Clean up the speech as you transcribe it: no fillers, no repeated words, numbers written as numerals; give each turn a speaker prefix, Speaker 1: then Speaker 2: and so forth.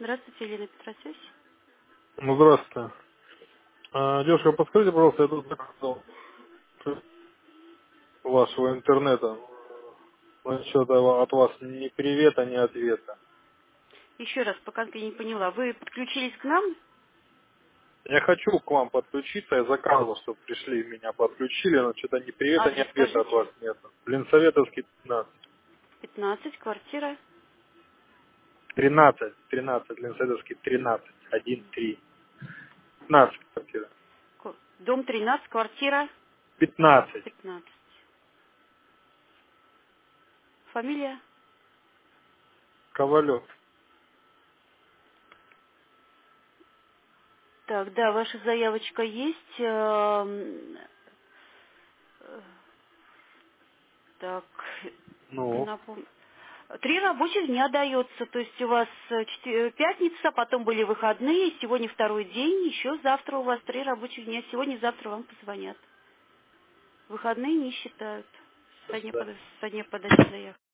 Speaker 1: Здравствуйте, Елена Петросевич.
Speaker 2: Ну, здравствуйте. Девушка, подскажите, пожалуйста, я тут заказал вашего интернета. Насчет от вас ни привета, ни ответа.
Speaker 1: Еще раз, пока я не поняла. Вы подключились к нам?
Speaker 2: Я хочу к вам подключиться, я заказывал, чтобы пришли, меня подключили, но что-то ни привета, ни
Speaker 1: Адрес
Speaker 2: ответа от
Speaker 1: скажите.
Speaker 2: вас нет. Ленсоветовский 15.
Speaker 1: 15, квартира.
Speaker 2: 13, Ленсоветовский 13, 1, 3. 15 квартира.
Speaker 1: Дом 13, квартира
Speaker 2: 15.
Speaker 1: 15. Фамилия?
Speaker 2: Ковалев.
Speaker 1: Так, да, ваша заявочка есть. Так,
Speaker 2: Ну,
Speaker 1: напомню. 3 рабочих дня дается, то есть у вас пятница, потом были выходные, сегодня второй день, еще завтра у вас 3 рабочих дня, сегодня и завтра вам позвонят. Выходные не считают
Speaker 2: до свидания.
Speaker 1: со дня подачи заявки.